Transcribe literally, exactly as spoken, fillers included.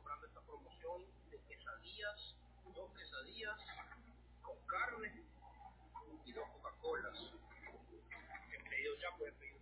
comprando esta promoción de quesadillas, dos quesadillas con carne y dos Coca-Colas. He pedido ya, pues he pedido